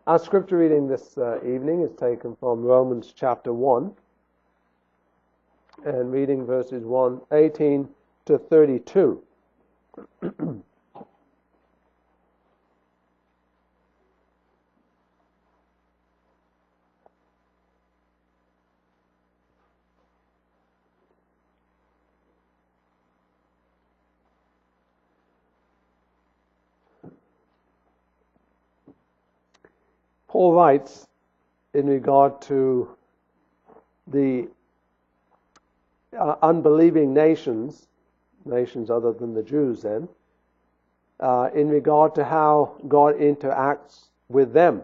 Our scripture reading this evening is taken from Romans chapter 1 and reading verses 18 to 32. Paul writes in regard to the unbelieving nations other than the Jews then, in regard to how God interacts with them.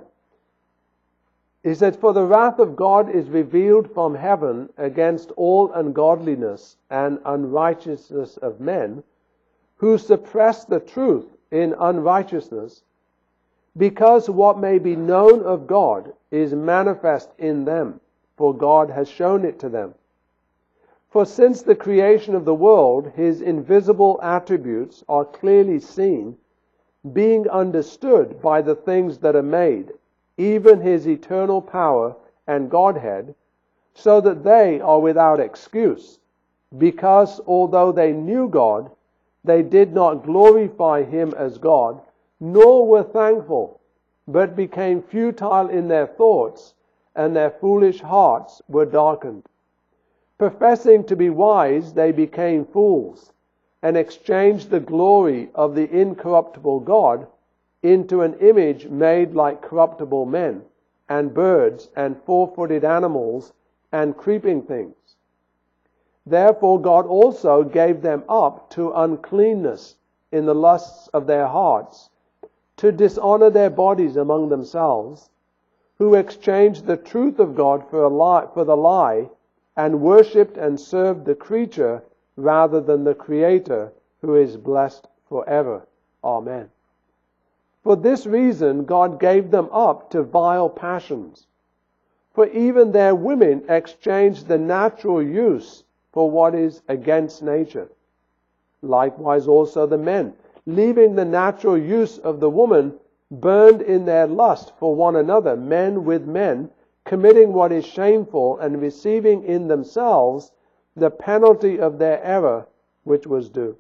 He says, "For the wrath of God is revealed from heaven against all ungodliness and unrighteousness of men, who suppress the truth in unrighteousness, because what may be known of God is manifest in them, for God has shown it to them. For since the creation of the world, His invisible attributes are clearly seen, being understood by the things that are made, even His eternal power and Godhead, so that they are without excuse, because although they knew God, they did not glorify Him as God, nor were thankful, but became futile in their thoughts, and their foolish hearts were darkened. Professing to be wise, they became fools, and exchanged the glory of the incorruptible God into an image made like corruptible men, and birds, and four-footed animals, and creeping things. Therefore God also gave them up to uncleanness in the lusts of their hearts, to dishonor their bodies among themselves, who exchanged the truth of God for the lie, and worshipped and served the creature rather than the Creator, who is blessed forever. Amen. For this reason God gave them up to vile passions. For even their women exchanged the natural use for what is against nature. Likewise also the men, leaving the natural use of the woman, burned in their lust for one another, men with men, committing what is shameful, and receiving in themselves the penalty of their error which was due.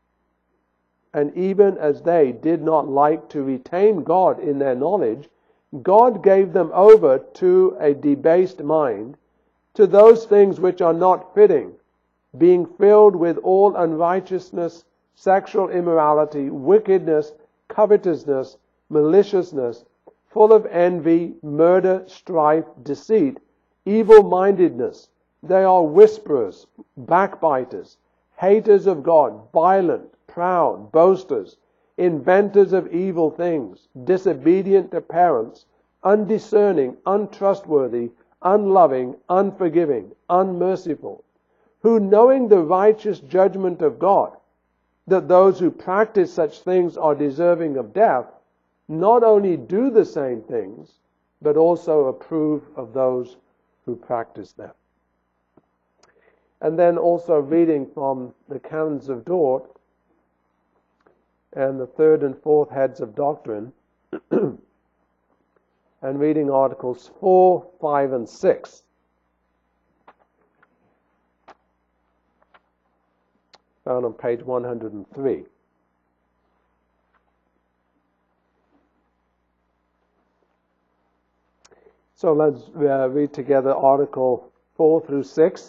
And even as they did not like to retain God in their knowledge, God gave them over to a debased mind, to those things which are not fitting, being filled with all unrighteousness, sexual immorality, wickedness, covetousness, maliciousness, full of envy, murder, strife, deceit, evil-mindedness. They are whisperers, backbiters, haters of God, violent, proud, boasters, inventors of evil things, disobedient to parents, undiscerning, untrustworthy, unloving, unforgiving, unmerciful, who, knowing the righteous judgment of God, that those who practice such things are deserving of death, not only do the same things, but also approve of those who practice them." And then also reading from the Canons of Dort and the third and fourth heads of doctrine, and reading articles 4, 5, and 6. Found on page 103. So let's read together article 4 through 6.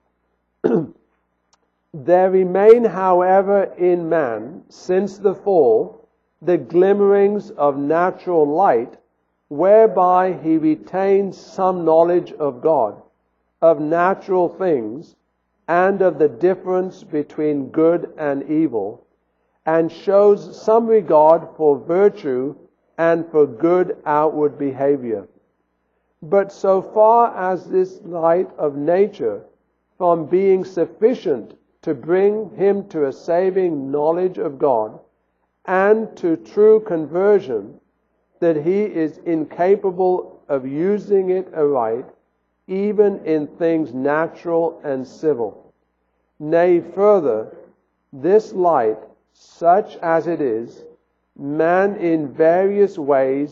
"There remain, however, in man, since the fall, the glimmerings of natural light, whereby he retains some knowledge of God, of natural things, and of the difference between good and evil, and shows some regard for virtue and for good outward behavior. But so far as this light of nature, from being sufficient to bring him to a saving knowledge of God, and to true conversion, that he is incapable of using it aright, even in things natural and civil. Nay, further, this light, such as it is, man in various ways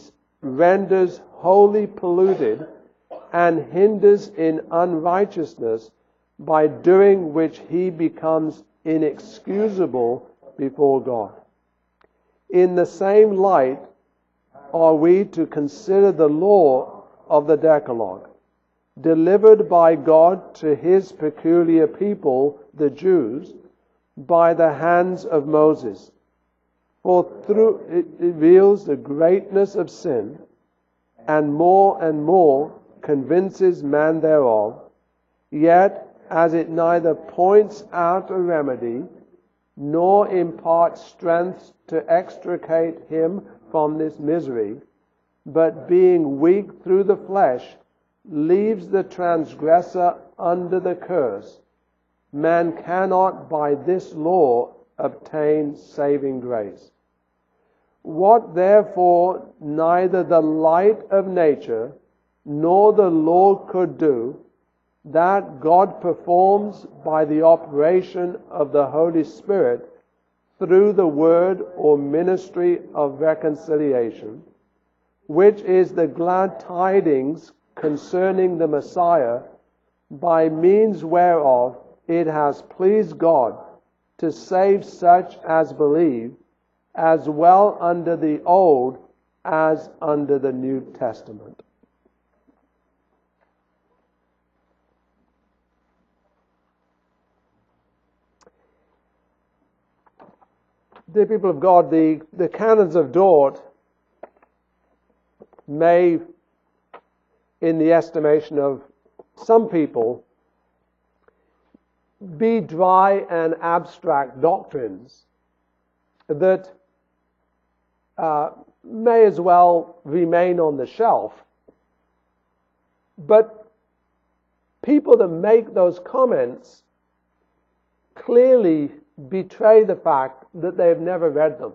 renders wholly polluted and hinders in unrighteousness, by doing which he becomes inexcusable before God. In the same light are we to consider the law of the Decalogue, delivered by God to his peculiar people, the Jews, by the hands of Moses. For through it reveals the greatness of sin, and more convinces man thereof, yet as it neither points out a remedy, nor imparts strength to extricate him from this misery, but being weak through the flesh, leaves the transgressor under the curse, man cannot by this law obtain saving grace. What therefore neither the light of nature nor the law could do, that God performs by the operation of the Holy Spirit through the word or ministry of reconciliation, which is the glad tidings concerning the Messiah, by means whereof it has pleased God to save such as believe, as well under the Old as under the New Testament. Dear people of God, the canons of Dort may, in the estimation of some people, be dry and abstract doctrines that may as well remain on the shelf. But people that make those comments clearly betray the fact that they've never read them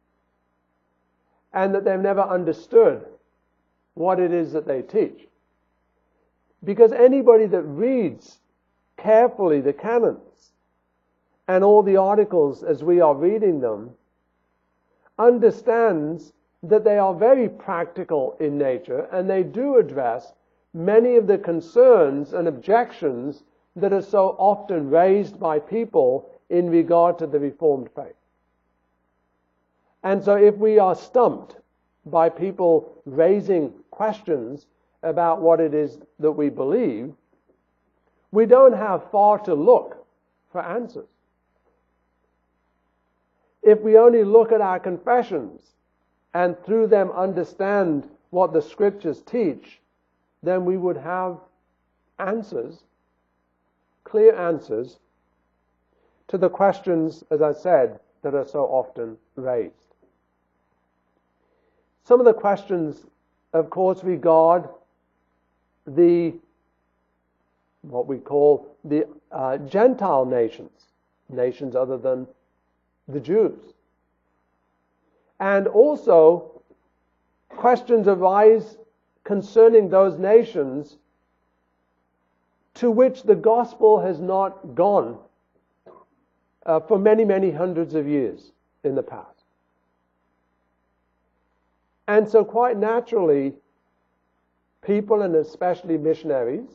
and that they've never understood what it is that they teach. Because anybody that reads carefully the canons and all the articles as we are reading them understands that they are very practical in nature, and they do address many of the concerns and objections that are so often raised by people in regard to the Reformed faith. And so if we are stumped by people raising questions about what it is that we believe, we don't have far to look for answers. If we only look at our confessions and through them understand what the Scriptures teach, then we would have answers, clear answers, to the questions, as I said, that are so often raised. Some of the questions, of course, regard what we call the Gentile nations other than the Jews. And also, questions arise concerning those nations to which the gospel has not gone for many, many hundreds of years in the past. And so quite naturally, people, and especially missionaries,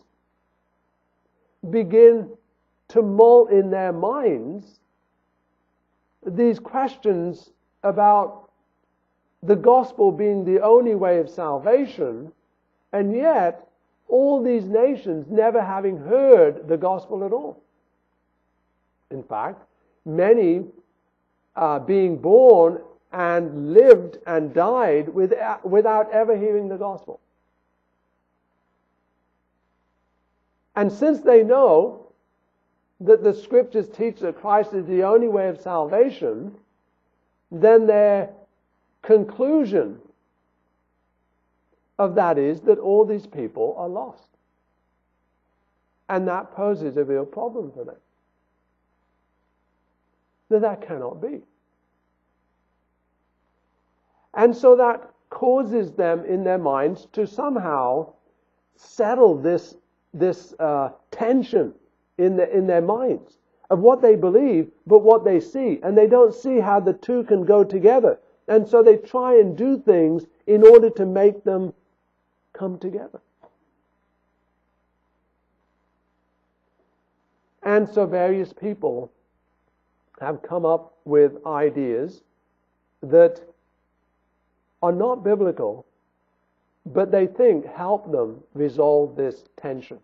begin to mull in their minds these questions about the gospel being the only way of salvation, and yet all these nations never having heard the gospel at all. In fact, many being born and lived and died without ever hearing the gospel. And since they know that the Scriptures teach that Christ is the only way of salvation, then their conclusion of that is that all these people are lost. And that poses a real problem for them. That cannot be. And so that causes them in their minds to somehow settle this tension in their minds of what they believe, but what they see. And they don't see how the two can go together. And so they try and do things in order to make them come together. And so various people have come up with ideas that are not biblical, but they think help them resolve this tension.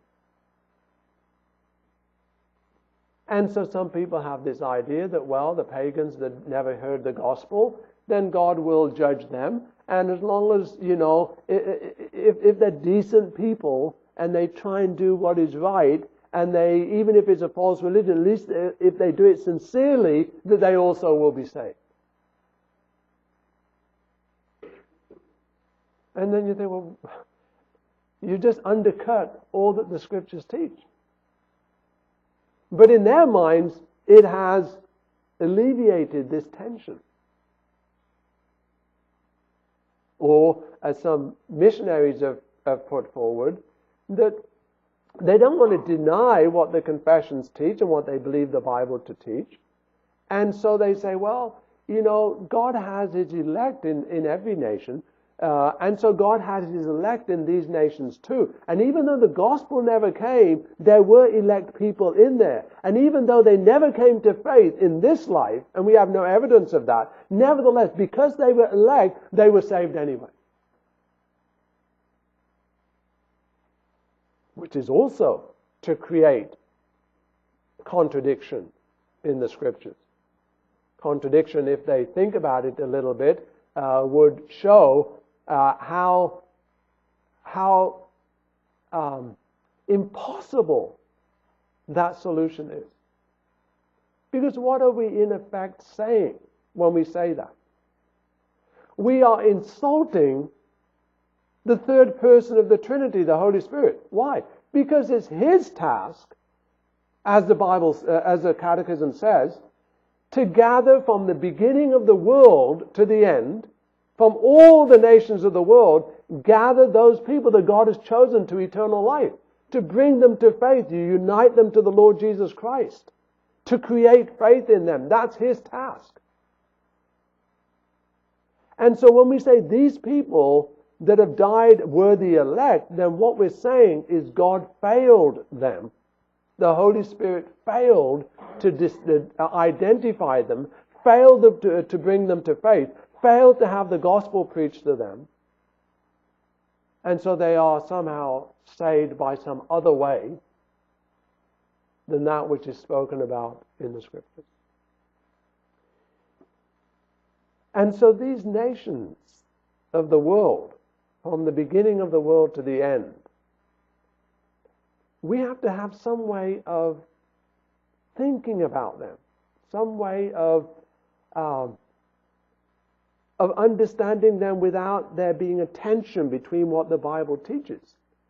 And so some people have this idea that, well, the pagans that never heard the gospel, then God will judge them. And as long as, if they're decent people and they try and do what is right, and they, even if it's a false religion, at least if they do it sincerely, that they also will be saved. And then you think, well, you just undercut all that the Scriptures teach. But in their minds, it has alleviated this tension. Or, as some missionaries have put forward, that they don't want to deny what the confessions teach and what they believe the Bible to teach. And so they say, well, God has His elect in every nation. And so God has His elect in these nations too. And even though the gospel never came, there were elect people in there. And even though they never came to faith in this life, and we have no evidence of that, nevertheless, because they were elect, they were saved anyway. Which is also to create contradiction in the Scriptures. Contradiction, if they think about it a little bit, would show how impossible that solution is. Because what are we in effect saying when we say that? We are insulting the third person of the Trinity, the Holy Spirit. Why? Because it's His task, as the Bible, as the Catechism says, to gather from the beginning of the world to the end, from all the nations of the world, gather those people that God has chosen to eternal life, to bring them to faith, to unite them to the Lord Jesus Christ, to create faith in them. That's His task. And so when we say these people that have died were the elect, then what we're saying is God failed them. The Holy Spirit failed to identify them, failed to bring them to faith, failed to have the gospel preached to them. And so they are somehow saved by some other way than that which is spoken about in the Scriptures. And so these nations of the world, from the beginning of the world to the end, we have to have some way of thinking about them, some way of understanding them without there being a tension between what the Bible teaches.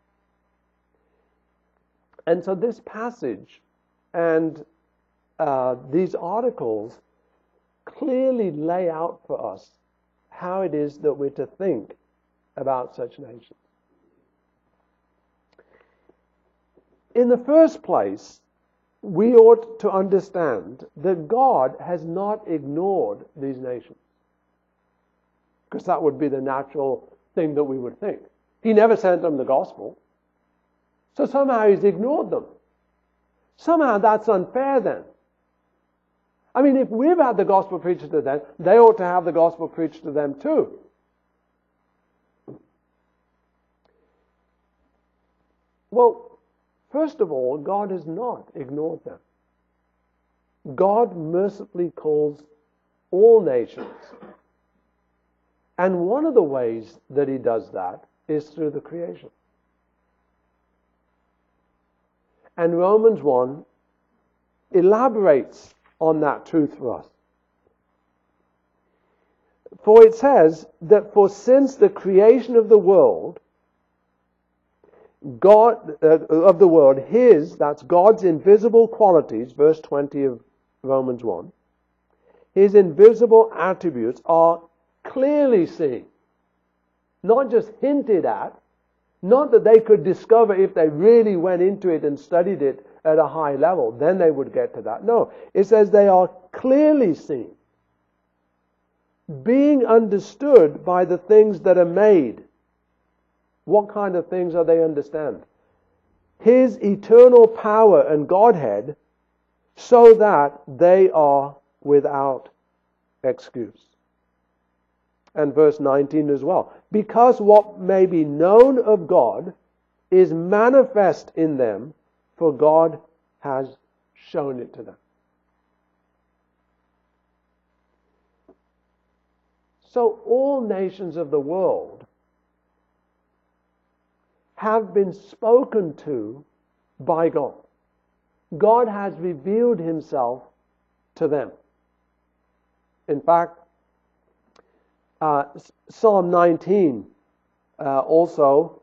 And so this passage and these articles clearly lay out for us how it is that we're to think about such nations. In the first place, we ought to understand that God has not ignored these nations. Because that would be the natural thing that we would think. He never sent them the gospel. So somehow He's ignored them. Somehow that's unfair then. I mean, if we've had the gospel preached to them, they ought to have the gospel preached to them too. Well, first of all, God has not ignored them. God mercifully calls all nations. And one of the ways that He does that is through the creation. And Romans 1 elaborates on that truth for us. For it says that for since the creation of the world, that's God's invisible qualities, verse 20 of Romans 1, His invisible attributes are clearly seen, not just hinted at, not that they could discover if they really went into it and studied it at a high level, then they would get to that. No, it says they are clearly seen. being understood by the things that are made. What kind of things are they understand? His eternal power and Godhead, so that they are without excuse. And verse 19 as well. Because what may be known of God is manifest in them, for God has shown it to them. So all nations of the world have been spoken to by God. God has revealed himself to them. In fact, Psalm 19 also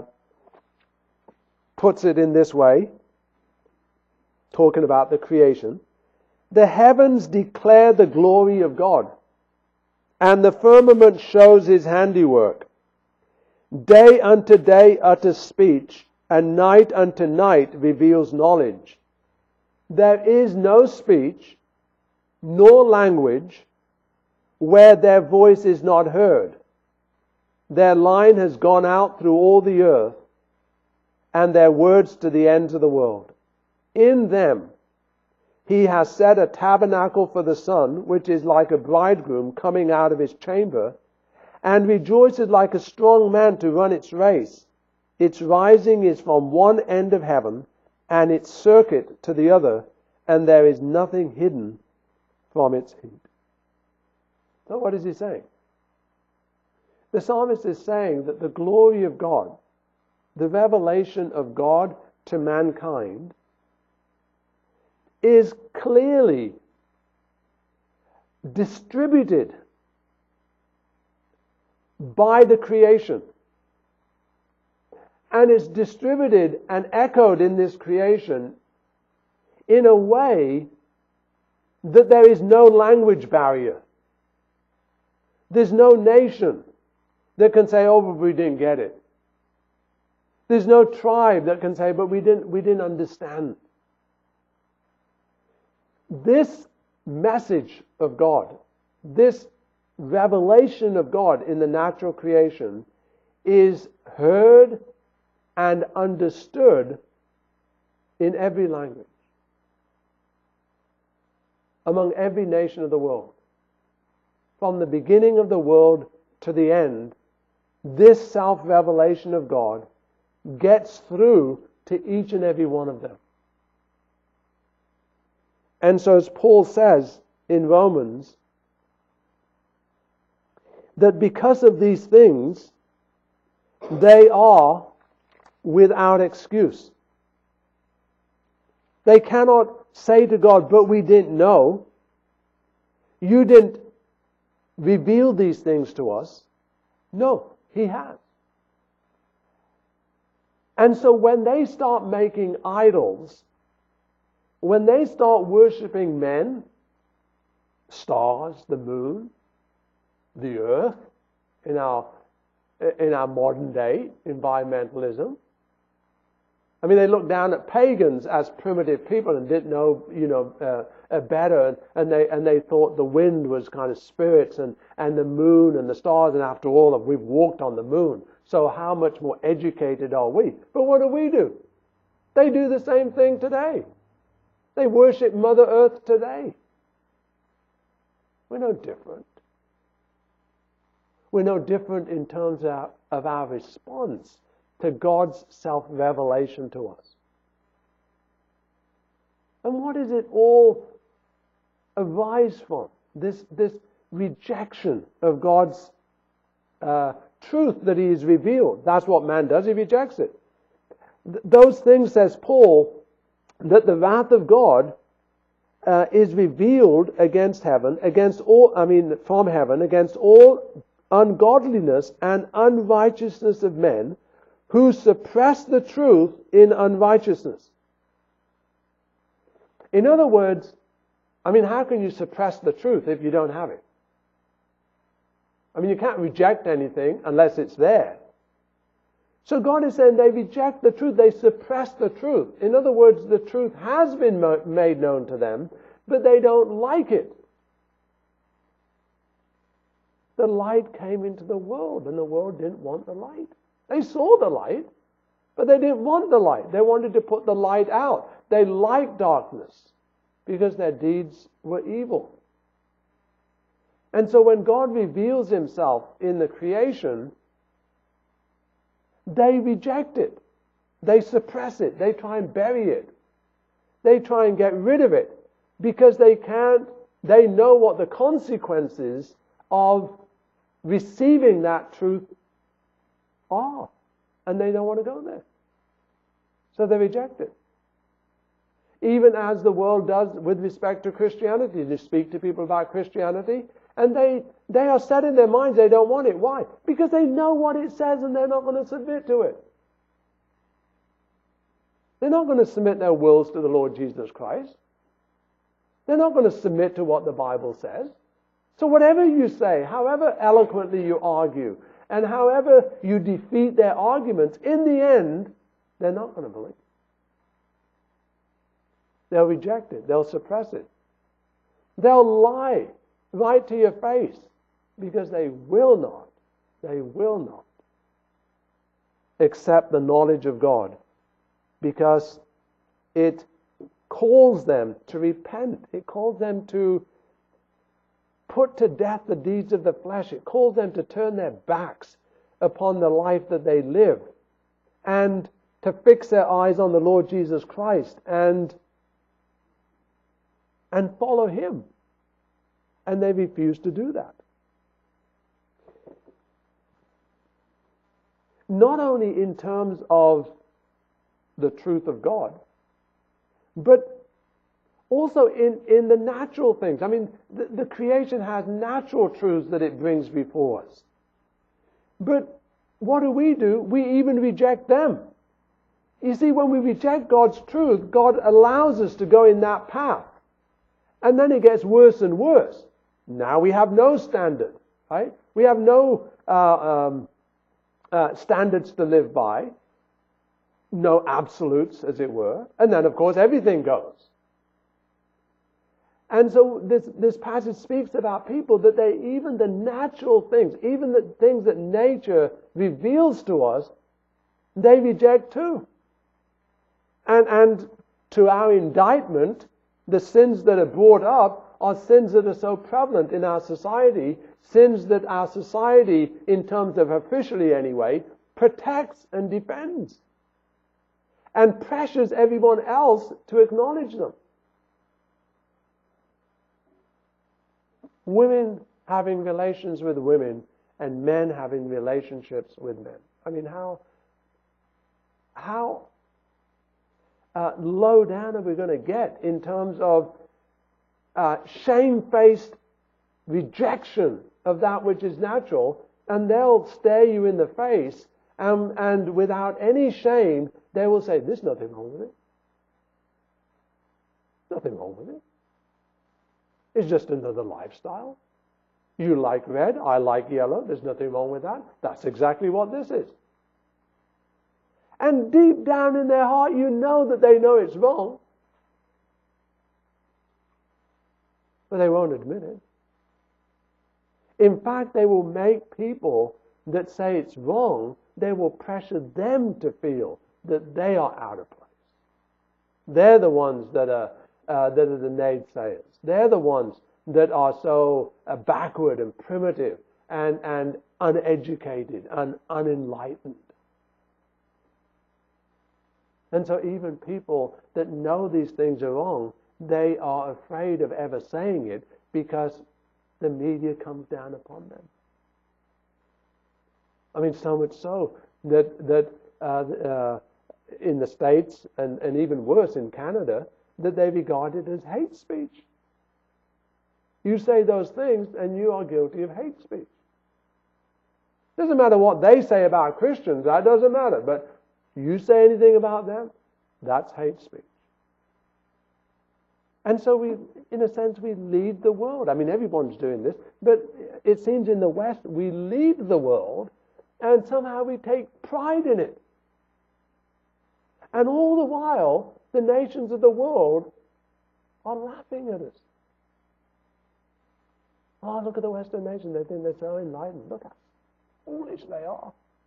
puts it in this way, talking about the creation. The heavens declare the glory of God, and the firmament shows his handiwork. Day unto day utters speech, and night unto night reveals knowledge. There is no speech, nor language, where their voice is not heard. Their line has gone out through all the earth, and their words to the ends of the world. In them he has set a tabernacle for the sun, which is like a bridegroom coming out of his chamber, and rejoices like a strong man to run its race. Its rising is from one end of heaven, and its circuit to the other, and there is nothing hidden from its heat. So what is he saying? The psalmist is saying that the glory of God, the revelation of God to mankind, is clearly distributed by the creation. And is distributed and echoed in this creation in a way that there is no language barrier. There's no nation that can say, oh, but we didn't get it. There's no tribe that can say, but we didn't understand. This message of God, this revelation of God in the natural creation is heard and understood in every language, among every nation of the world. From the beginning of the world to the end, this self-revelation of God gets through to each and every one of them. And so as Paul says in Romans, that because of these things, they are without excuse. They cannot say to God, but we didn't know. You didn't reveal these things to us. No, he has. And so when they start making idols, when they start worshipping men, stars, the moon, the earth, in our modern day environmentalism, I mean, they looked down at pagans as primitive people and didn't know, better, and they thought the wind was kind of spirits, and the moon and the stars, and after all, we've walked on the moon, so how much more educated are we? But what do? They do the same thing today. They worship Mother Earth today. We're no different. We're no different in terms of our response to God's self-revelation to us. And what does it all arise from? This rejection of God's truth that he has revealed. That's what man does, he rejects it. Those things, says Paul, that the wrath of God is revealed against heaven, from heaven, against all ungodliness and unrighteousness of men who suppress the truth in unrighteousness. In other words, how can you suppress the truth if you don't have it? You can't reject anything unless it's there. So God is saying they reject the truth, they suppress the truth. In other words, the truth has been made known to them, but they don't like it. the light came into the world, and the world didn't want the light. They saw the light, but they didn't want the light. They wanted to put the light out. They liked darkness because their deeds were evil. And so when God reveals himself in the creation, they reject it. They suppress it. They try and bury it. They try and get rid of it because they know what the consequences of receiving that truth are. And they don't want to go there. So they reject it. Even as the world does with respect to Christianity. You speak to people about Christianity, and they are set in their minds they don't want it. Why? Because they know what it says and they're not going to submit to it. They're not going to submit their wills to the Lord Jesus Christ. They're not going to submit to what the Bible says. So whatever you say, however eloquently you argue, and however you defeat their arguments, in the end, they're not going to believe. They'll reject it. They'll suppress it. They'll lie right to your face because they will not accept the knowledge of God, because it calls them to repent. It calls them to put to death the deeds of the flesh. It calls them to turn their backs upon the life that they live and to fix their eyes on the Lord Jesus Christ and follow him. And they refuse to do that. Not only in terms of the truth of God, but also in the natural things. I mean, the creation has natural truths that it brings before us. But what do? We even reject them. You see, when we reject God's truth, God allows us to go in that path. And then it gets worse and worse. Now we have no standard, right? We have no standards to live by. No absolutes, as it were. And then, of course, everything goes. And so this passage speaks about people that even the natural things, even the things that nature reveals to us, they reject too. And to our indictment, the sins that are brought up are sins that are so prevalent in our society, sins that our society, in terms of officially anyway, protects and defends. And pressures everyone else to acknowledge them. Women having relations with women and men having relationships with men. I mean, how low down are we going to get in terms of shamefaced rejection of that which is natural, and they'll stare you in the face and without any shame they will say, there's nothing wrong with it. Nothing wrong with it. It's just another lifestyle. You like red, I like yellow. There's nothing wrong with that. That's exactly what this is. And deep down in their heart, you know that they know it's wrong. But they won't admit it. In fact, they will make people that say it's wrong, they will pressure them to feel that they are out of place. They're the ones that are the naysayers. They're the ones that are so backward and primitive and uneducated and unenlightened. And so even people that know these things are wrong, they are afraid of ever saying it because the media comes down upon them. I mean, so much so that in the States and even worse in Canada, that they regard it as hate speech. You say those things and you are guilty of hate speech. Doesn't matter what they say about Christians, that doesn't matter. But you say anything about them, that's hate speech. And so we, in a sense, we lead the world. I mean, everyone's doing this, but it seems in the West we lead the world and somehow we take pride in it. And all the while, the nations of the world are laughing at us. Oh, look at the Western nations. They think they're so enlightened. Look how foolish they are.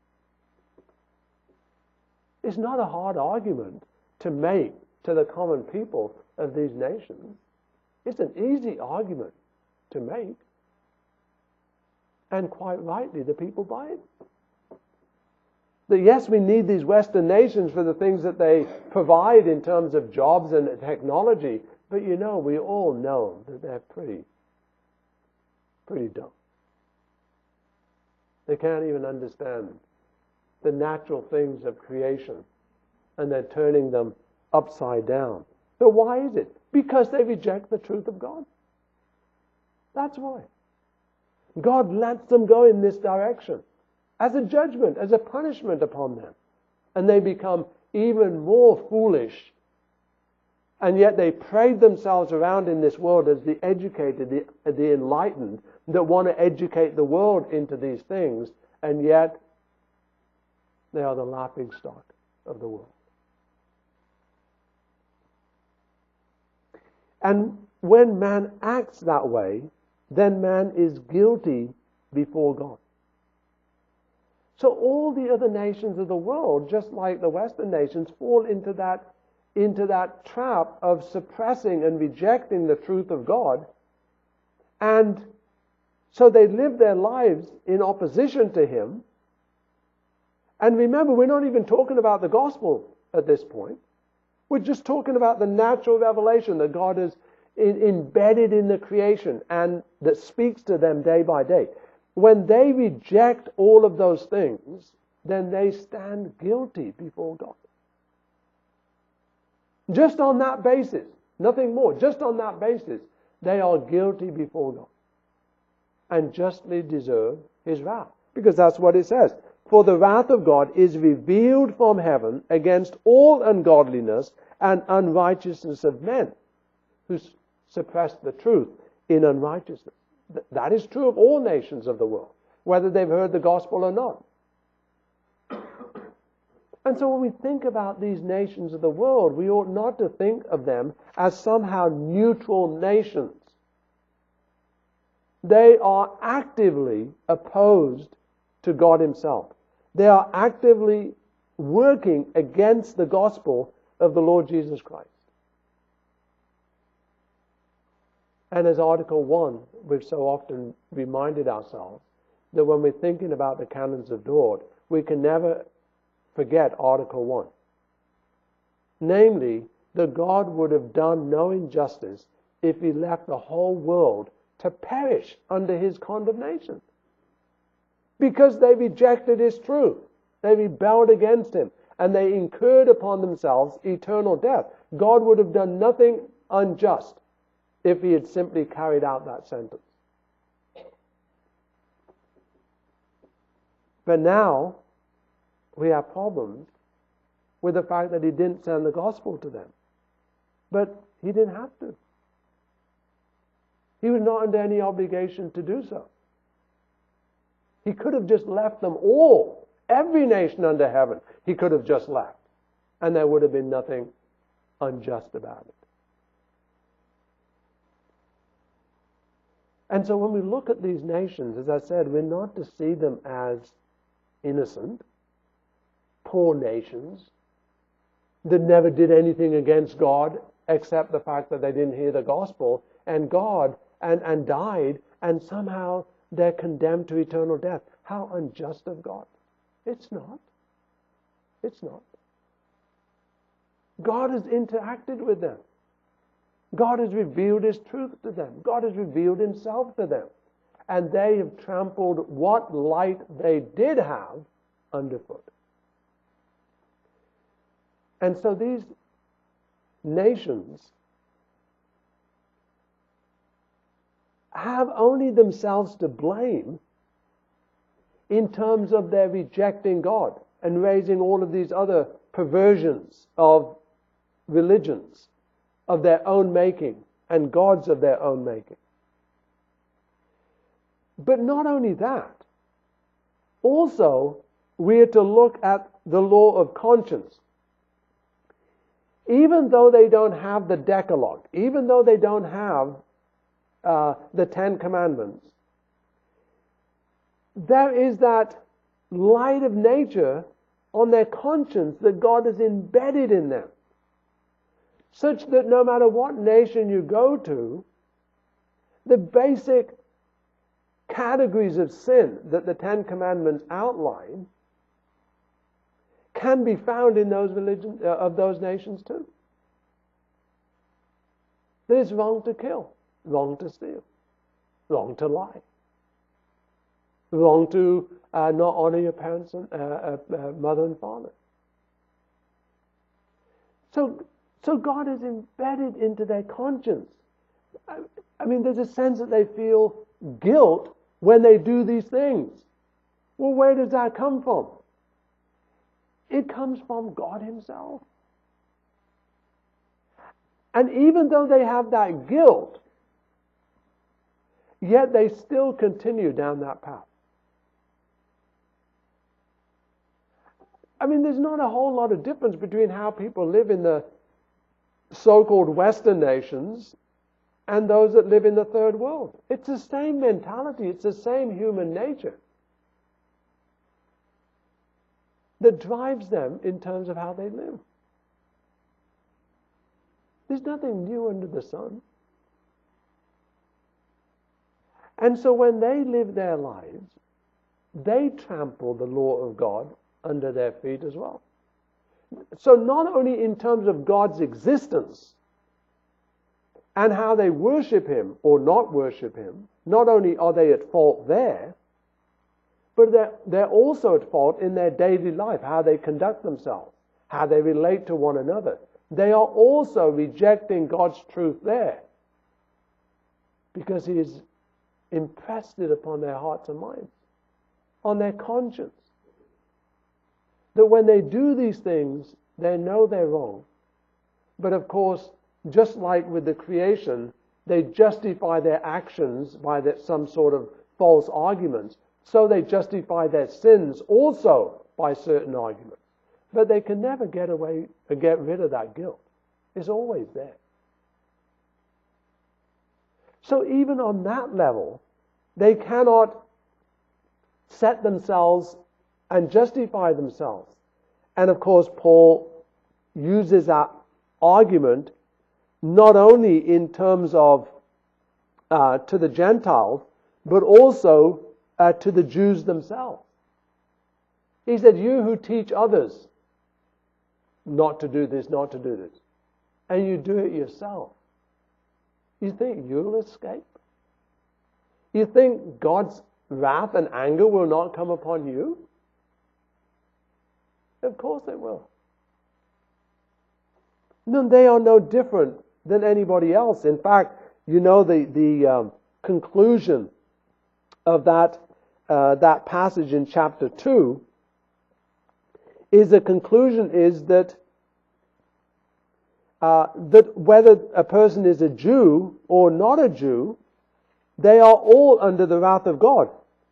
It's not a hard argument to make to the common people of these nations. It's an easy argument to make. And quite rightly, the people buy it. That yes, we need these Western nations for the things that they provide in terms of jobs and technology, but we all know that they're pretty dumb. They can't even understand the natural things of creation, and they're turning them upside down. So why is it? Because they reject the truth of God. That's why. God lets them go in this direction as a judgment, as a punishment upon them. And they become even more foolish. And yet they parade themselves around in this world as the educated, the enlightened, that want to educate the world into these things. And yet they are the laughing stock of the world. And when man acts that way, then man is guilty before God. So all the other nations of the world, just like the Western nations, fall into that trap of suppressing and rejecting the truth of God. And so they live their lives in opposition to Him. And remember, we're not even talking about the gospel at this point. We're just talking about the natural revelation that God has embedded in the creation and that speaks to them day by day. When they reject all of those things, then they stand guilty before God. Just on that basis, nothing more, just on that basis, they are guilty before God and justly deserve His wrath. Because that's what it says. For the wrath of God is revealed from heaven against all ungodliness and unrighteousness of men who suppress the truth in unrighteousness. That is true of all nations of the world, whether they've heard the gospel or not. And so when we think about these nations of the world, we ought not to think of them as somehow neutral nations. They are actively opposed to God Himself. They are actively working against the gospel of the Lord Jesus Christ. And as Article 1, we've so often reminded ourselves that when we're thinking about the canons of Dort, we can never forget Article 1. Namely, that God would have done no injustice if He left the whole world to perish under His condemnation. Because they rejected His truth. They rebelled against Him. And they incurred upon themselves eternal death. God would have done nothing unjust if He had simply carried out that sentence. But now, we have problems with the fact that He didn't send the gospel to them. But He didn't have to. He was not under any obligation to do so. He could have just left them all, every nation under heaven, He could have just left. And there would have been nothing unjust about it. And so when we look at these nations, as I said, we're not to see them as innocent, poor nations that never did anything against God except the fact that they didn't hear the gospel and God and died, and somehow they're condemned to eternal death. How unjust of God. It's not. It's not. God has interacted with them. God has revealed His truth to them. God has revealed Himself to them. And they have trampled what light they did have underfoot. And so these nations have only themselves to blame in terms of their rejecting God and raising all of these other perversions of religions of their own making and gods of their own making. But not only that, also we are to look at the law of conscience. Even though they don't have the Decalogue, even though they don't have the Ten Commandments, there is that light of nature on their conscience that God has embedded in them, such that no matter what nation you go to, the basic categories of sin that the Ten Commandments outline can be found in those religions of those nations too. That it's wrong to kill, wrong to steal, wrong to lie, wrong to not honor your parents and mother and father. So God is embedded into their conscience. I mean, there's a sense that they feel guilt when they do these things. Well, where does that come from? It comes from God Himself. And even though they have that guilt, yet they still continue down that path. I mean, there's not a whole lot of difference between how people live in the so-called Western nations and those that live in the third world. It's the same mentality, it's the same human nature that drives them in terms of how they live. There's nothing new under the sun. And so when they live their lives, they trample the law of God under their feet as well. So not only in terms of God's existence and how they worship Him or not worship Him, not only are they at fault there, but they're also at fault in their daily life, how they conduct themselves, how they relate to one another. They are also rejecting God's truth there because He has impressed it upon their hearts and minds, on their conscience. That when they do these things, they know they're wrong. But of course, just like with the creation, they justify their actions by some sort of false arguments. So they justify their sins also by certain arguments. But they can never get rid of that guilt. It's always there. So even on that level, they cannot set themselves and justify themselves. And of course, Paul uses that argument not only in terms of to the Gentiles, but also to the Jews themselves. He said, you who teach others not to do this, not to do this, and you do it yourself, you think you'll escape? You think God's wrath and anger will not come upon you? Of course it will. No, they are no different than anybody else. In fact, you know the conclusion of that passage in chapter 2 is that whether a person is a Jew or not a Jew, they are all under the wrath of God.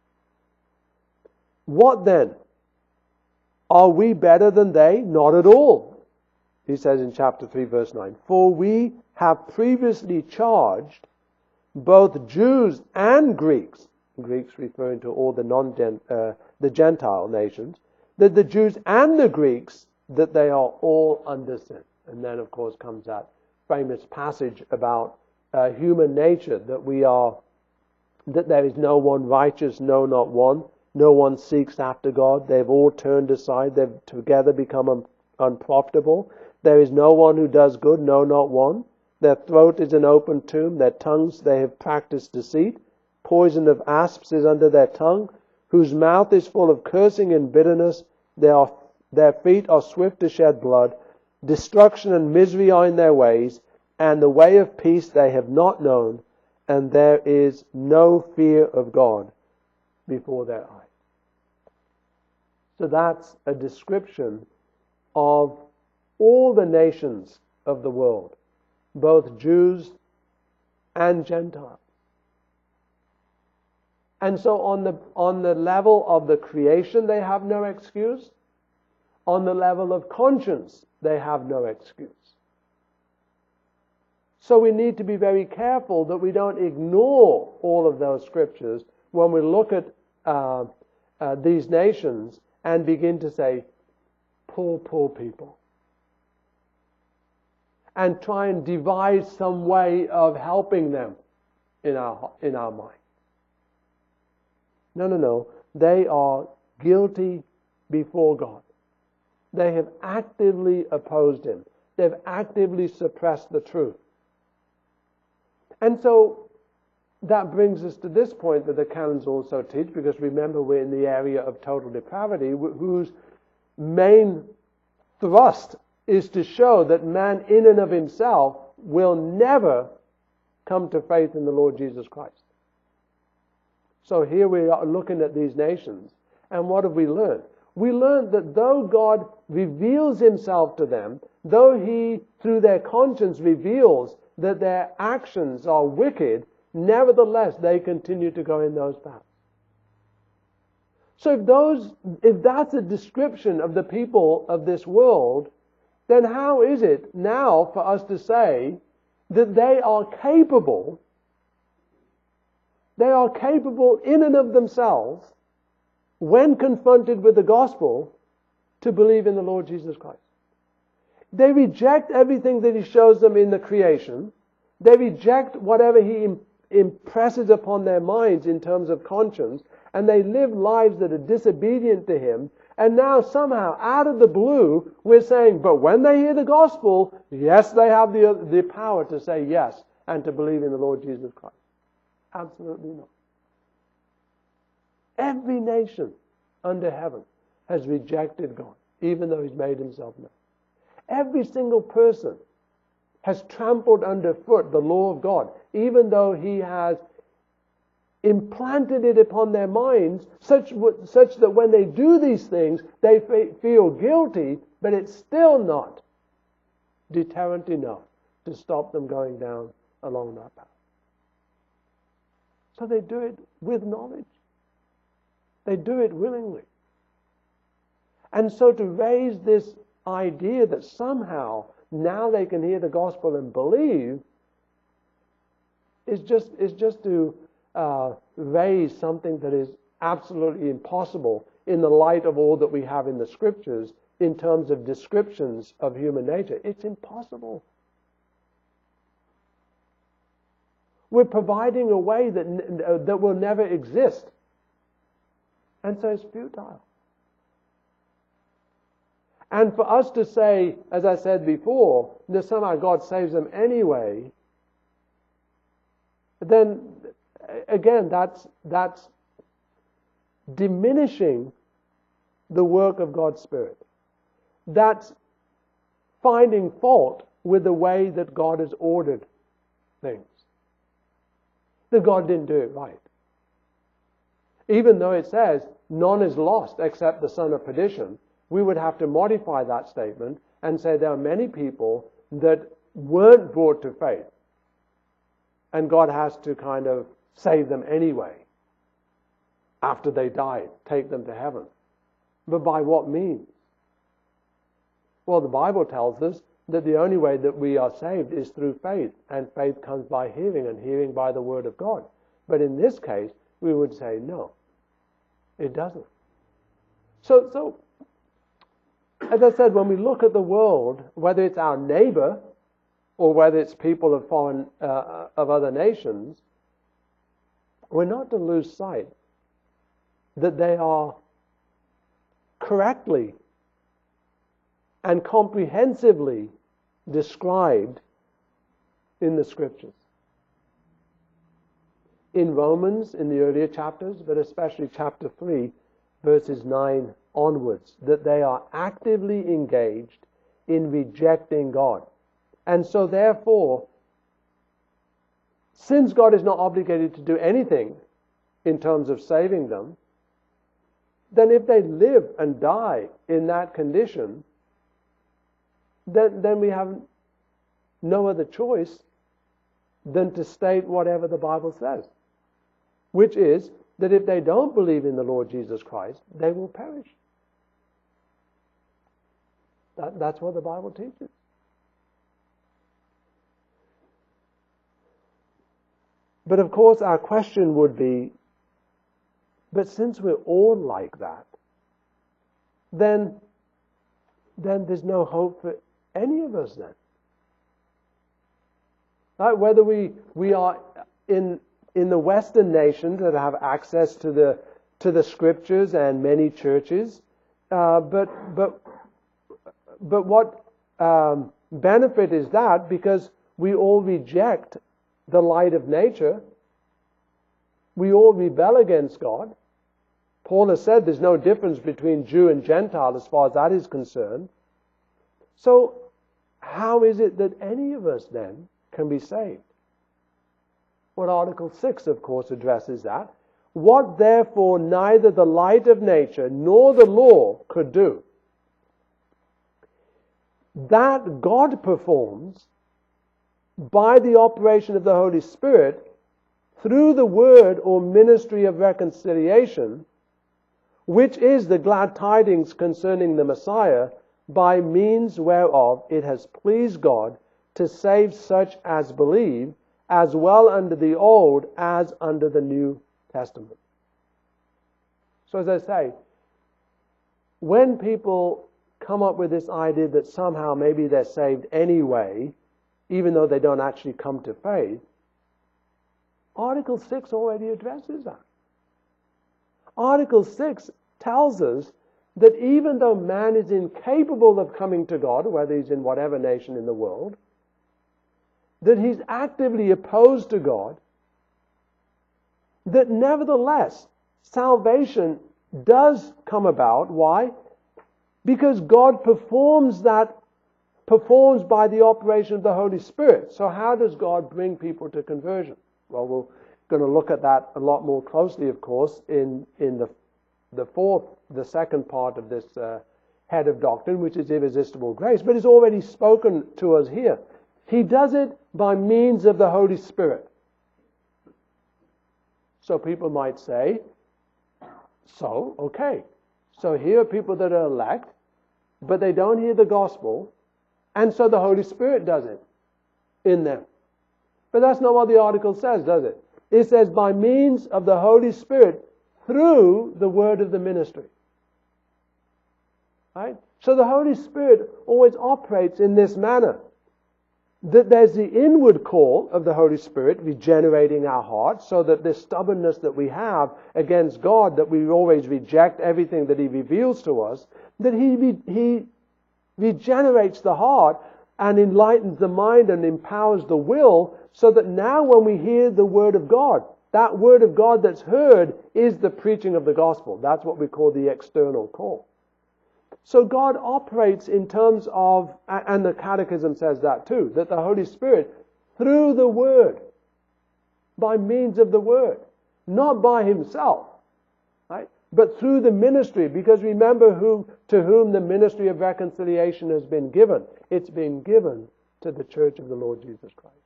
What then? Are we better than they? Not at all. He says in chapter 3 verse 9, for we have previously charged both Jews and Greeks referring to all the Gentile nations, that the Jews and the Greeks, that they are all under sin. And then of course comes that famous passage about human nature, that there is no one righteous, no, not one. No one seeks after God. They've all turned aside. They've together become unprofitable. There is no one who does good, no, not one. Their throat is an open tomb. Their tongues, they have practiced deceit. Poison of asps is under their tongue, whose mouth is full of cursing and bitterness. Their feet are swift to shed blood. Destruction and misery are in their ways, and the way of peace they have not known, and there is no fear of God before their eyes. So that's a description of all the nations of the world, both Jews and Gentiles. And so on the level of the creation, they have no excuse. On the level of conscience, they have no excuse. So we need to be very careful that we don't ignore all of those scriptures when we look at these nations and begin to say, poor, poor people, and try and devise some way of helping them in our mind. No. They are guilty before God. They have actively opposed Him. They've actively suppressed the truth. And so that brings us to this point that the canons also teach, because remember we're in the area of total depravity, whose main thrust is to show that man in and of himself will never come to faith in the Lord Jesus Christ. So here we are looking at these nations, and what have we learned? We learned that though God reveals Himself to them, though He, through their conscience, reveals that their actions are wicked, nevertheless they continue to go in those paths. So if that's a description of the people of this world, then how is it now for us to say that they are capable in and of themselves, when confronted with the gospel, to believe in the Lord Jesus Christ? They reject everything that He shows them in the creation. They reject whatever He impresses upon their minds in terms of conscience, and they live lives that are disobedient to Him. And now somehow, out of the blue, we're saying, but when they hear the gospel, yes, they have the power to say yes and to believe in the Lord Jesus Christ. Absolutely not. Every nation under heaven has rejected God, even though He's made Himself known. Every single person has trampled underfoot the law of God, even though He has implanted it upon their minds, such that when they do these things, they feel guilty, but it's still not deterrent enough to stop them going down along that path. So they do it with knowledge. They do it willingly. And so to raise this idea that somehow now they can hear the gospel and believe is just to raise something that is absolutely impossible in the light of all that we have in the scriptures in terms of descriptions of human nature. It's impossible. We're providing a way that will never exist. And so it's futile. And for us to say, as I said before, that somehow God saves them anyway, then again, that's diminishing the work of God's Spirit. That's finding fault with the way that God has ordered things. That God didn't do it right. Even though it says, none is lost except the son of perdition, we would have to modify that statement and say there are many people that weren't brought to faith. And God has to kind of save them anyway. After they died, take them to heaven. But by what means? Well, the Bible tells us that the only way that we are saved is through faith. And faith comes by hearing, and hearing by the word of God. But in this case, we would say no. It doesn't. So as I said, when we look at the world, whether it's our neighbor or whether it's people of other nations, we're not to lose sight that they are correctly and comprehensively described in the scriptures. In Romans, in the earlier chapters, but especially chapter 3, verses 9 onwards, that they are actively engaged in rejecting God. And so therefore, since God is not obligated to do anything in terms of saving them, then if they live and die in that condition, then we have no other choice than to state whatever the Bible says, which is that if they don't believe in the Lord Jesus Christ, they will perish. That's what the Bible teaches. But of course our question would be, but since we're all like that, then there's no hope for any of us then. Right? Whether we are in the Western nations that have access to the Scriptures and many churches, but what benefit is that? Because we all reject the light of nature. We all rebel against God. Paul has said there's no difference between Jew and Gentile as far as that is concerned. So how is it that any of us then can be saved? Well, Article 6, of course, addresses that. What therefore neither the light of nature nor the law could do, that God performs by the operation of the Holy Spirit through the word or ministry of reconciliation, which is the glad tidings concerning the Messiah, by means whereof it has pleased God to save such as believe, as well under the Old as under the New Testament. So as I say, when people come up with this idea that somehow maybe they're saved anyway, even though they don't actually come to faith, Article 6 already addresses that. Article 6 tells us that even though man is incapable of coming to God, whether he's in whatever nation in the world, that he's actively opposed to God, that nevertheless salvation does come about. Why? Because God performs by the operation of the Holy Spirit. So how does God bring people to conversion? Well, we're going to look at that a lot more closely, of course, in the second part of this head of doctrine, which is irresistible grace. But it's already spoken to us here. He does it by means of the Holy Spirit. So people might say, okay. So here are people that are elect, but they don't hear the gospel, and so the Holy Spirit does it in them. But that's not what the article says, does it? It says by means of the Holy Spirit through the word of the ministry. Right? So the Holy Spirit always operates in this manner. That there's the inward call of the Holy Spirit regenerating our hearts, so that this stubbornness that we have against God, that we always reject everything that He reveals to us, that He regenerates the heart and enlightens the mind and empowers the will, so that now when we hear the Word of God, that Word of God that's heard is the preaching of the gospel. That's what we call the external call. So God operates in terms of, and the Catechism says that too, that the Holy Spirit, through the Word, by means of the Word, not by Himself, right, but through the ministry, because remember to whom the ministry of reconciliation has been given. It's been given to the Church of the Lord Jesus Christ.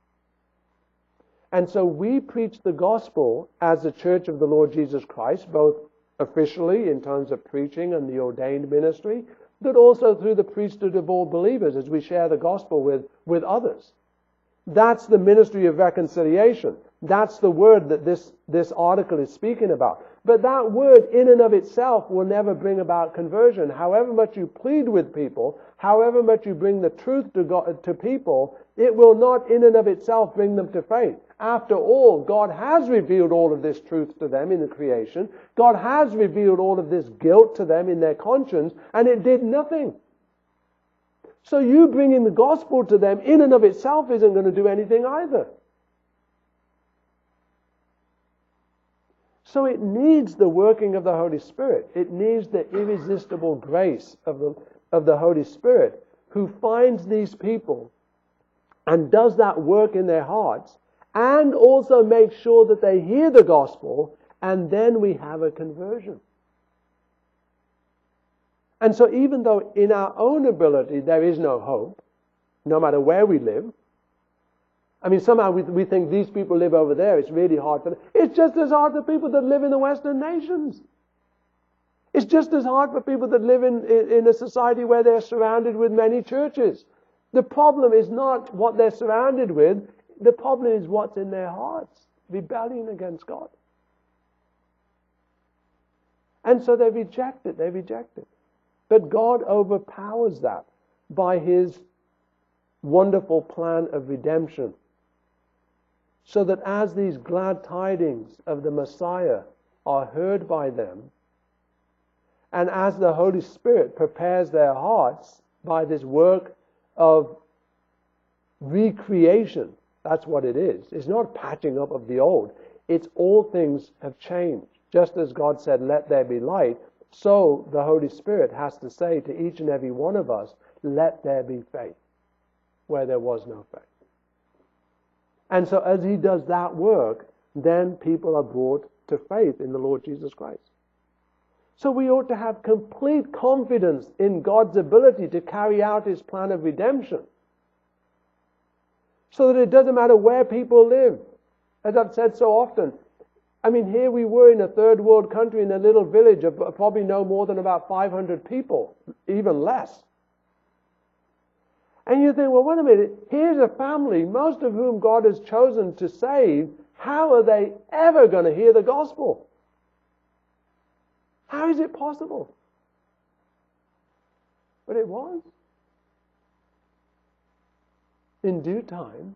And so we preach the gospel as the Church of the Lord Jesus Christ, both officially in terms of preaching and the ordained ministry, but also through the priesthood of all believers as we share the gospel with others. That's the ministry of reconciliation. That's the word that this article is speaking about. But that word in and of itself will never bring about conversion. However much you plead with people, however much you bring the truth to people, it will not in and of itself bring them to faith. After all, God has revealed all of this truth to them in the creation. God has revealed all of this guilt to them in their conscience, and it did nothing. So you bringing the gospel to them in and of itself isn't going to do anything either. So it needs the working of the Holy Spirit. It needs the irresistible grace of the Holy Spirit, who finds these people and does that work in their hearts, and also makes sure that they hear the gospel, and then we have a conversion. And so even though in our own ability there is no hope, no matter where we live, I mean, somehow we think these people live over there, it's really hard for them. It's just as hard for people that live in the Western nations. It's just as hard for people that live in a society where they're surrounded with many churches. The problem is not what they're surrounded with, the problem is what's in their hearts. rebellion against God. And so they reject it. But God overpowers that by His wonderful plan of redemption. So that as these glad tidings of the Messiah are heard by them, and as the Holy Spirit prepares their hearts by this work of recreation, that's what it is. It's not patching up of the old. It's all things have changed. Just as God said, let there be light, so the Holy Spirit has to say to each and every one of us, let there be faith where there was no faith. And so as He does that work, then people are brought to faith in the Lord Jesus Christ. So we ought to have complete confidence in God's ability to carry out His plan of redemption. So that it doesn't matter where people live. As I've said so often, I mean, here we were in a third world country in a little village of probably no more than about 500 people, even less. And you think, well, wait a minute, here's a family, most of whom God has chosen to save. How are they ever going to hear the gospel? How is it possible? But it was. In due time,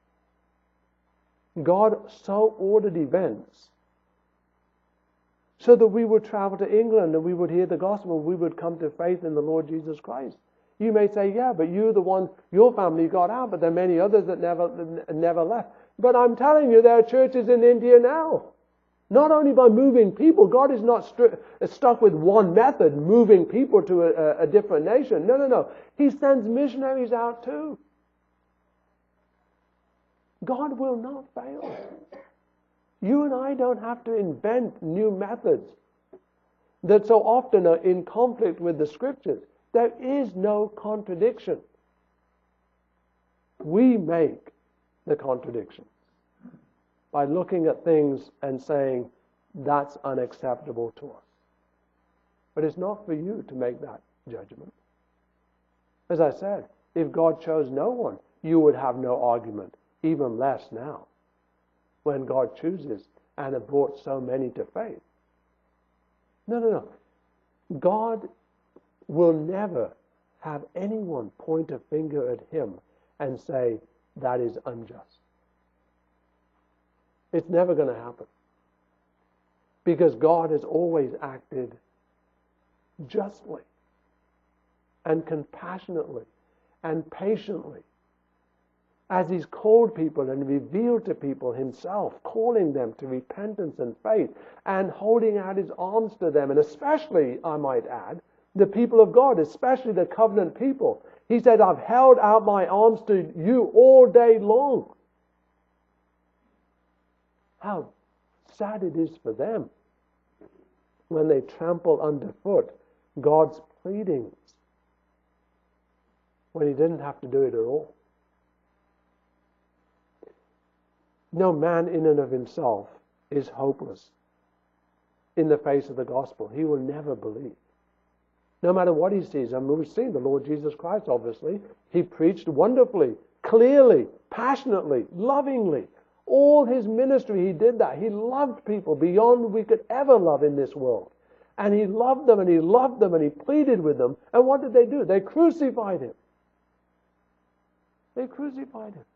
God so ordered events so that we would travel to England and we would hear the gospel, we would come to faith in the Lord Jesus Christ. You may say, yeah, but you're the one, your family got out, but there are many others that never left. But I'm telling you, there are churches in India now. Not only by moving people, God is not stuck with one method, moving people to a different nation. No. He sends missionaries out too. God will not fail. You and I don't have to invent new methods that so often are in conflict with the Scriptures. There is no contradiction. We make the contradiction by looking at things and saying, that's unacceptable to us. But it's not for you to make that judgment. As I said, if God chose no one, you would have no argument, even less now, when God chooses and have brought so many to faith. No. God will never have anyone point a finger at Him and say, that is unjust. It's never going to happen. Because God has always acted justly and compassionately and patiently as He's called people and revealed to people Himself, calling them to repentance and faith and holding out His arms to them, and especially, I might add, the people of God, especially the covenant people. He said, I've held out my arms to you all day long. How sad it is for them when they trample underfoot God's pleadings when He didn't have to do it at all. No man in and of himself is hopeless in the face of the gospel. He will never believe. No matter what he sees. I mean, we've seen the Lord Jesus Christ, obviously. He preached wonderfully, clearly, passionately, lovingly. All His ministry, He did that. He loved people beyond we could ever love in this world. And He loved them, and He loved them, and He pleaded with them. And what did they do? They crucified Him. They crucified Him.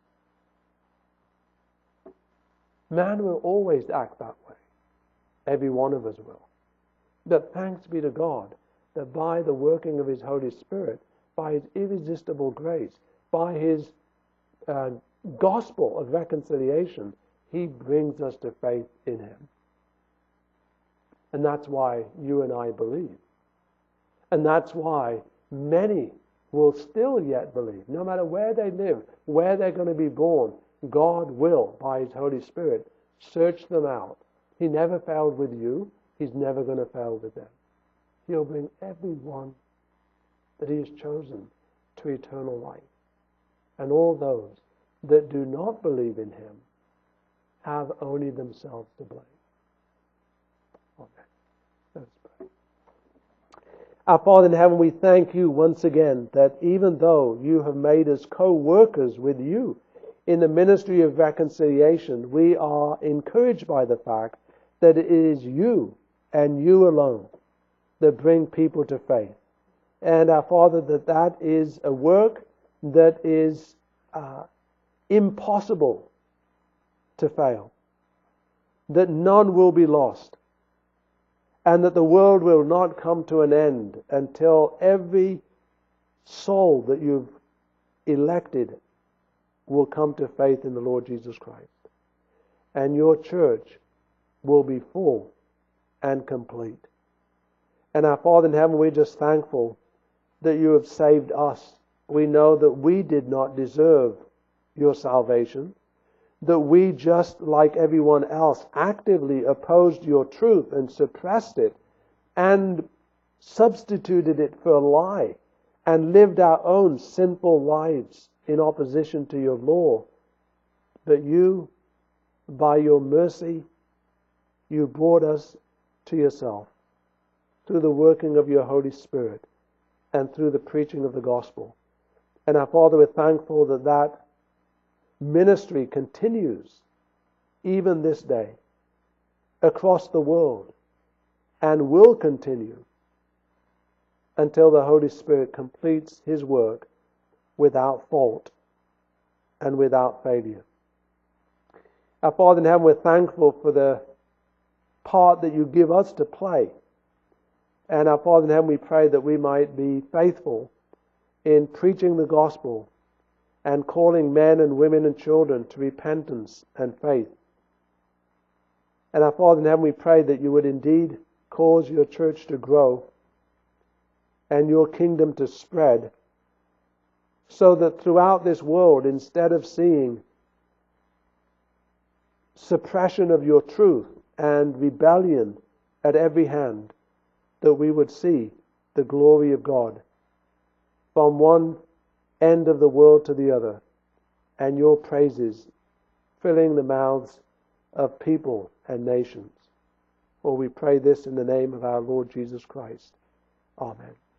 Man will always act that way. Every one of us will. But thanks be to God that by the working of His Holy Spirit, by His irresistible grace, by His gospel of reconciliation, He brings us to faith in Him. And that's why you and I believe. And that's why many will still yet believe. No matter where they live, where they're going to be born, God will, by His Holy Spirit, search them out. He never failed with you. He's never going to fail with them. He'll bring everyone that He has chosen to eternal life. And all those that do not believe in Him have only themselves to blame. Amen. Let's pray. Our Father in heaven, we thank You once again that even though You have made us co-workers with You in the ministry of reconciliation, we are encouraged by the fact that it is you and you alone that bring people to faith. And our Father, that is a work that is impossible to fail, that none will be lost, and that the world will not come to an end until every soul that you've elected will come to faith in the Lord Jesus Christ. And your church will be full and complete. And our Father in heaven, we're just thankful that you have saved us. We know that we did not deserve your salvation, that we, just like everyone else, actively opposed your truth and suppressed it and substituted it for a lie and lived our own sinful lives in opposition to your law. But you, by your mercy, you brought us to yourself through the working of your Holy Spirit and through the preaching of the gospel. And our Father, we're thankful that that ministry continues even this day across the world and will continue until the Holy Spirit completes His work without fault and without failure. Our Father in heaven, we're thankful for the part that you give us to play. And our Father in heaven, we pray that we might be faithful in preaching the gospel and calling men and women and children to repentance and faith. And our Father in heaven, we pray that you would indeed cause your church to grow and your kingdom to spread, so that throughout this world, instead of seeing suppression of your truth and rebellion at every hand, that we would see the glory of God from one end of the world to the other, and your praises filling the mouths of people and nations. For we pray this in the name of our Lord Jesus Christ. Amen.